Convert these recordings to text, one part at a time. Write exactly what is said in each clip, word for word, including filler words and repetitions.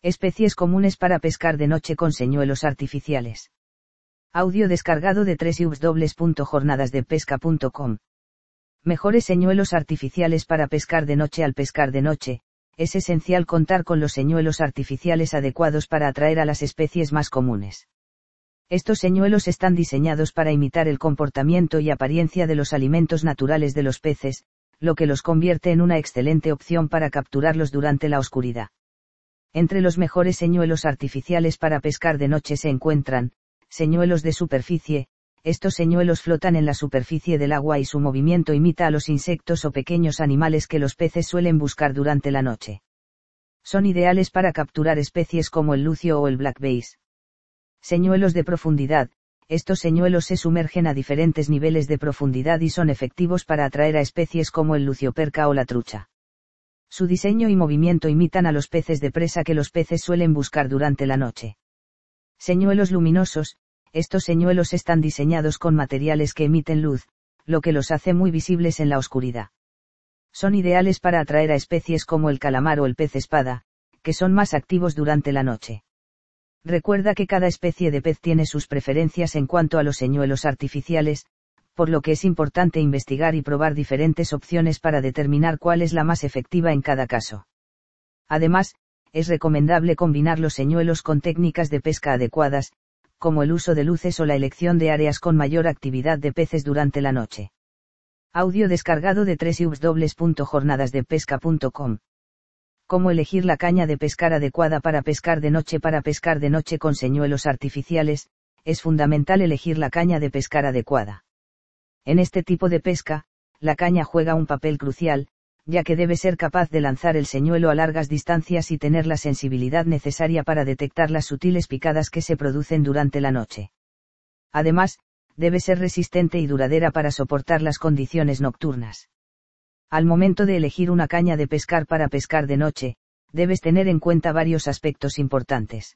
Especies comunes para pescar de noche con señuelos artificiales. Audio descargado de doble u doble u doble u punto jornadas de pesca punto com. Mejores señuelos artificiales para pescar de noche. Al pescar de noche, es esencial contar con los señuelos artificiales adecuados para atraer a las especies más comunes. Estos señuelos están diseñados para imitar el comportamiento y apariencia de los alimentos naturales de los peces, lo que los convierte en una excelente opción para capturarlos durante la oscuridad. Entre los mejores señuelos artificiales para pescar de noche se encuentran, señuelos de superficie. Estos señuelos flotan en la superficie del agua y su movimiento imita a los insectos o pequeños animales que los peces suelen buscar durante la noche. Son ideales para capturar especies como el lucio o el black bass. Señuelos de profundidad. Estos señuelos se sumergen a diferentes niveles de profundidad y son efectivos para atraer a especies como el lucioperca o la trucha. Su diseño y movimiento imitan a los peces de presa que los peces suelen buscar durante la noche. Señuelos luminosos. Estos señuelos están diseñados con materiales que emiten luz, lo que los hace muy visibles en la oscuridad. Son ideales para atraer a especies como el calamar o el pez espada, que son más activos durante la noche. Recuerda que cada especie de pez tiene sus preferencias en cuanto a los señuelos artificiales, por lo que es importante investigar y probar diferentes opciones para determinar cuál es la más efectiva en cada caso. Además, es recomendable combinar los señuelos con técnicas de pesca adecuadas, como el uso de luces o la elección de áreas con mayor actividad de peces durante la noche. Audio descargado de doble u doble u doble u punto jornadas de pesca punto com. Cómo elegir la caña de pescar adecuada para pescar de noche. Para pescar de noche con señuelos artificiales, es fundamental elegir la caña de pescar adecuada. En este tipo de pesca, la caña juega un papel crucial, ya que debe ser capaz de lanzar el señuelo a largas distancias y tener la sensibilidad necesaria para detectar las sutiles picadas que se producen durante la noche. Además, debe ser resistente y duradera para soportar las condiciones nocturnas. Al momento de elegir una caña de pescar para pescar de noche, debes tener en cuenta varios aspectos importantes.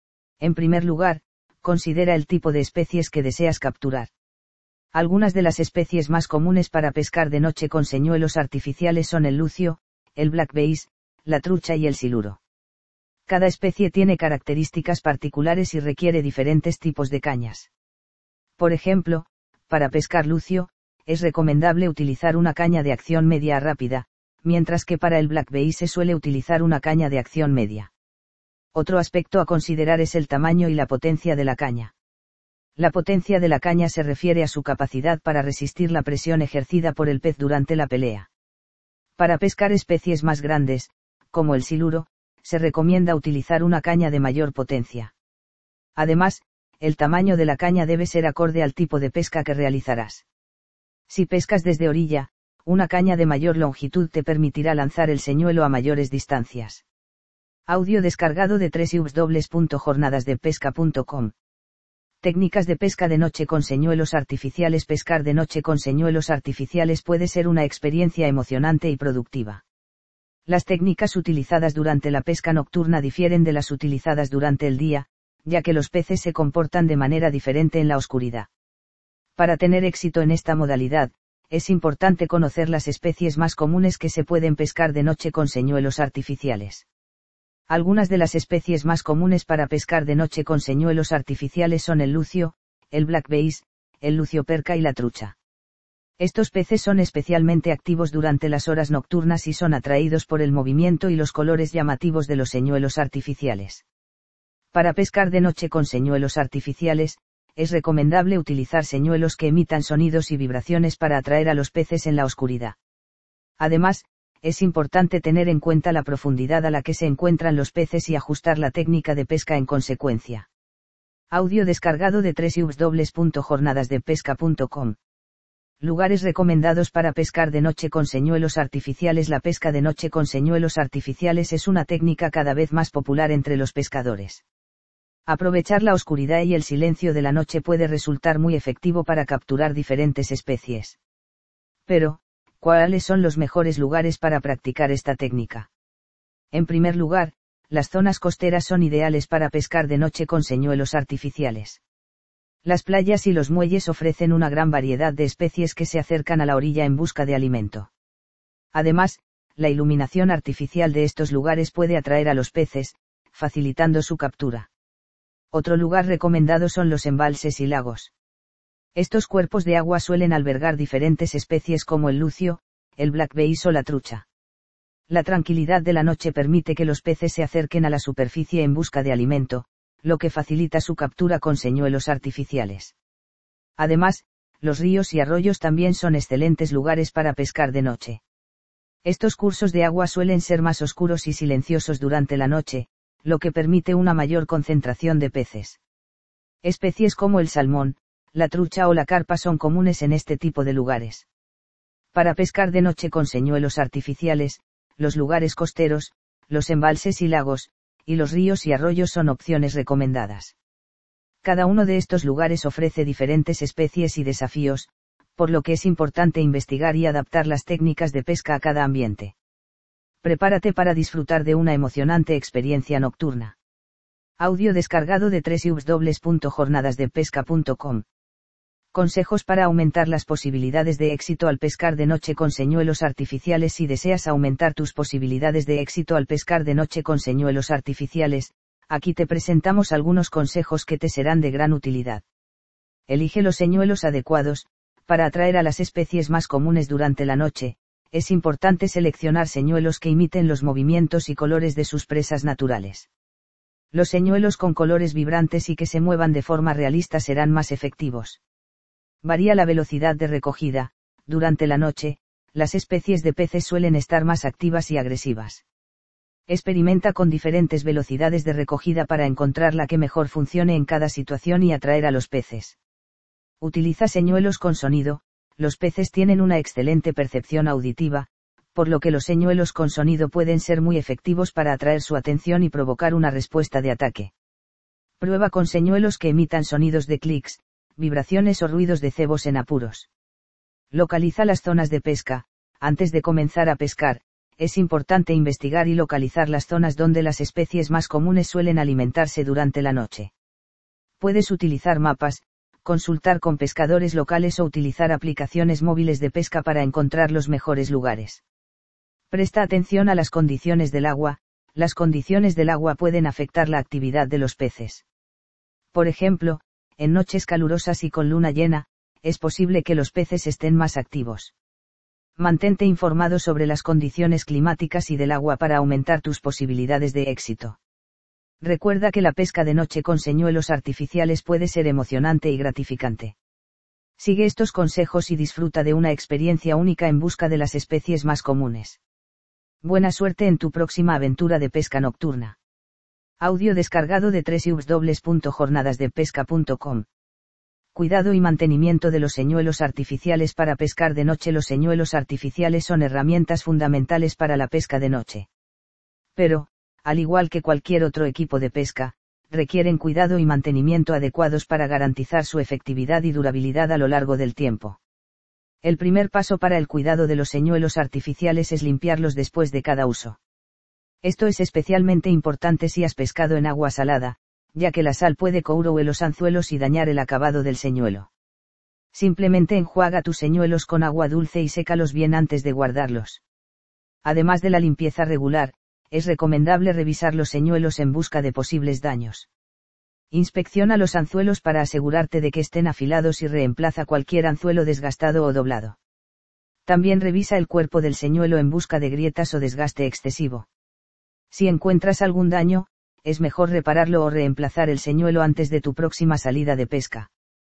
En primer lugar, considera el tipo de especies que deseas capturar. Algunas de las especies más comunes para pescar de noche con señuelos artificiales son el lucio, el black bass, la trucha y el siluro. Cada especie tiene características particulares y requiere diferentes tipos de cañas. Por ejemplo, para pescar lucio, es recomendable utilizar una caña de acción media rápida, mientras que para el black bass se suele utilizar una caña de acción media. Otro aspecto a considerar es el tamaño y la potencia de la caña. La potencia de la caña se refiere a su capacidad para resistir la presión ejercida por el pez durante la pelea. Para pescar especies más grandes, como el siluro, se recomienda utilizar una caña de mayor potencia. Además, el tamaño de la caña debe ser acorde al tipo de pesca que realizarás. Si pescas desde orilla, una caña de mayor longitud te permitirá lanzar el señuelo a mayores distancias. Audio descargado de doble u doble u doble u punto jornadas de pesca punto com. Técnicas de pesca de noche con señuelos artificiales. Pescar de noche con señuelos artificiales puede ser una experiencia emocionante y productiva. Las técnicas utilizadas durante la pesca nocturna difieren de las utilizadas durante el día, ya que los peces se comportan de manera diferente en la oscuridad. Para tener éxito en esta modalidad, es importante conocer las especies más comunes que se pueden pescar de noche con señuelos artificiales. Algunas de las especies más comunes para pescar de noche con señuelos artificiales son el lucio, el black bass, el lucioperca y la trucha. Estos peces son especialmente activos durante las horas nocturnas y son atraídos por el movimiento y los colores llamativos de los señuelos artificiales. Para pescar de noche con señuelos artificiales, es recomendable utilizar señuelos que emitan sonidos y vibraciones para atraer a los peces en la oscuridad. Además, es importante tener en cuenta la profundidad a la que se encuentran los peces y ajustar la técnica de pesca en consecuencia. Audio descargado de doble u doble u doble u punto jornadas de pesca punto com. Lugares recomendados para pescar de noche con señuelos artificiales. La pesca de noche con señuelos artificiales es una técnica cada vez más popular entre los pescadores. Aprovechar la oscuridad y el silencio de la noche puede resultar muy efectivo para capturar diferentes especies. Pero, ¿cuáles son los mejores lugares para practicar esta técnica? En primer lugar, las zonas costeras son ideales para pescar de noche con señuelos artificiales. Las playas y los muelles ofrecen una gran variedad de especies que se acercan a la orilla en busca de alimento. Además, la iluminación artificial de estos lugares puede atraer a los peces, facilitando su captura. Otro lugar recomendado son los embalses y lagos. Estos cuerpos de agua suelen albergar diferentes especies como el lucio, el black bass o la trucha. La tranquilidad de la noche permite que los peces se acerquen a la superficie en busca de alimento, lo que facilita su captura con señuelos artificiales. Además, los ríos y arroyos también son excelentes lugares para pescar de noche. Estos cursos de agua suelen ser más oscuros y silenciosos durante la noche, lo que permite una mayor concentración de peces. Especies como el salmón, la trucha o la carpa son comunes en este tipo de lugares. Para pescar de noche con señuelos artificiales, los lugares costeros, los embalses y lagos, y los ríos y arroyos son opciones recomendadas. Cada uno de estos lugares ofrece diferentes especies y desafíos, por lo que es importante investigar y adaptar las técnicas de pesca a cada ambiente. Prepárate para disfrutar de una emocionante experiencia nocturna. Audio descargado de doble u doble u doble u punto jornadas de pesca punto com. Consejos para aumentar las posibilidades de éxito al pescar de noche con señuelos artificiales. Si deseas aumentar tus posibilidades de éxito al pescar de noche con señuelos artificiales, aquí te presentamos algunos consejos que te serán de gran utilidad. Elige los señuelos adecuados. Para atraer a las especies más comunes durante la noche, es importante seleccionar señuelos que imiten los movimientos y colores de sus presas naturales. Los señuelos con colores vibrantes y que se muevan de forma realista serán más efectivos. Varía la velocidad de recogida. Durante la noche, las especies de peces suelen estar más activas y agresivas. Experimenta con diferentes velocidades de recogida para encontrar la que mejor funcione en cada situación y atraer a los peces. Utiliza señuelos con sonido. Los peces tienen una excelente percepción auditiva, por lo que los señuelos con sonido pueden ser muy efectivos para atraer su atención y provocar una respuesta de ataque. Prueba con señuelos que emitan sonidos de clics, vibraciones o ruidos de cebos en apuros. Localiza las zonas de pesca. Antes de comenzar a pescar, es importante investigar y localizar las zonas donde las especies más comunes suelen alimentarse durante la noche. Puedes utilizar mapas, consultar con pescadores locales o utilizar aplicaciones móviles de pesca para encontrar los mejores lugares. Presta atención a las condiciones del agua. Las condiciones del agua pueden afectar la actividad de los peces. Por ejemplo, en noches calurosas y con luna llena, es posible que los peces estén más activos. Mantente informado sobre las condiciones climáticas y del agua para aumentar tus posibilidades de éxito. Recuerda que la pesca de noche con señuelos artificiales puede ser emocionante y gratificante. Sigue estos consejos y disfruta de una experiencia única en busca de las especies más comunes. Buena suerte en tu próxima aventura de pesca nocturna. Audio descargado de doble u doble u doble u punto jornadas de pesca punto com. Cuidado y mantenimiento de los señuelos artificiales para pescar de noche. Los señuelos artificiales son herramientas fundamentales para la pesca de noche. Pero, al igual que cualquier otro equipo de pesca, requieren cuidado y mantenimiento adecuados para garantizar su efectividad y durabilidad a lo largo del tiempo. El primer paso para el cuidado de los señuelos artificiales es limpiarlos después de cada uso. Esto es especialmente importante si has pescado en agua salada, ya que la sal puede corroer los anzuelos y dañar el acabado del señuelo. Simplemente enjuaga tus señuelos con agua dulce y sécalos bien antes de guardarlos. Además de la limpieza regular, es recomendable revisar los señuelos en busca de posibles daños. Inspecciona los anzuelos para asegurarte de que estén afilados y reemplaza cualquier anzuelo desgastado o doblado. También revisa el cuerpo del señuelo en busca de grietas o desgaste excesivo. Si encuentras algún daño, es mejor repararlo o reemplazar el señuelo antes de tu próxima salida de pesca.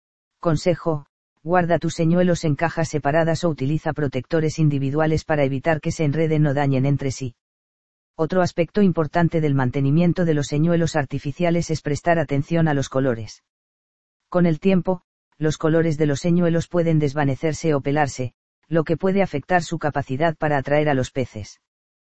Consejo: guarda tus señuelos en cajas separadas o utiliza protectores individuales para evitar que se enreden o dañen entre sí. Otro aspecto importante del mantenimiento de los señuelos artificiales es prestar atención a los colores. Con el tiempo, los colores de los señuelos pueden desvanecerse o pelarse, lo que puede afectar su capacidad para atraer a los peces.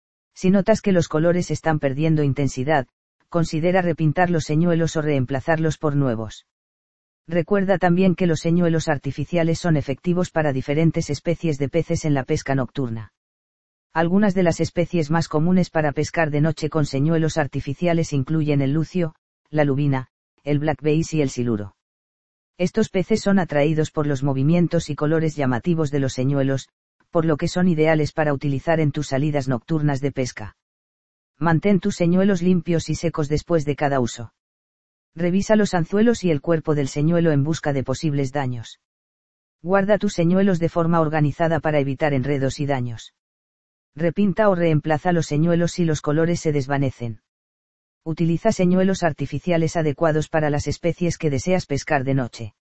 Si notas que los colores están perdiendo intensidad, considera repintar los señuelos o reemplazarlos por nuevos. Recuerda también que los señuelos artificiales son efectivos para diferentes especies de peces en la pesca nocturna. Algunas de las especies más comunes para pescar de noche con señuelos artificiales incluyen el lucio, la lubina, el black bass y el siluro. Estos peces son atraídos por los movimientos y colores llamativos de los señuelos, por lo que son ideales para utilizar en tus salidas nocturnas de pesca. Mantén tus señuelos limpios y secos después de cada uso. Revisa los anzuelos y el cuerpo del señuelo en busca de posibles daños. Guarda tus señuelos de forma organizada para evitar enredos y daños. Repinta o reemplaza los señuelos si los colores se desvanecen. Utiliza señuelos artificiales adecuados para las especies que deseas pescar de noche.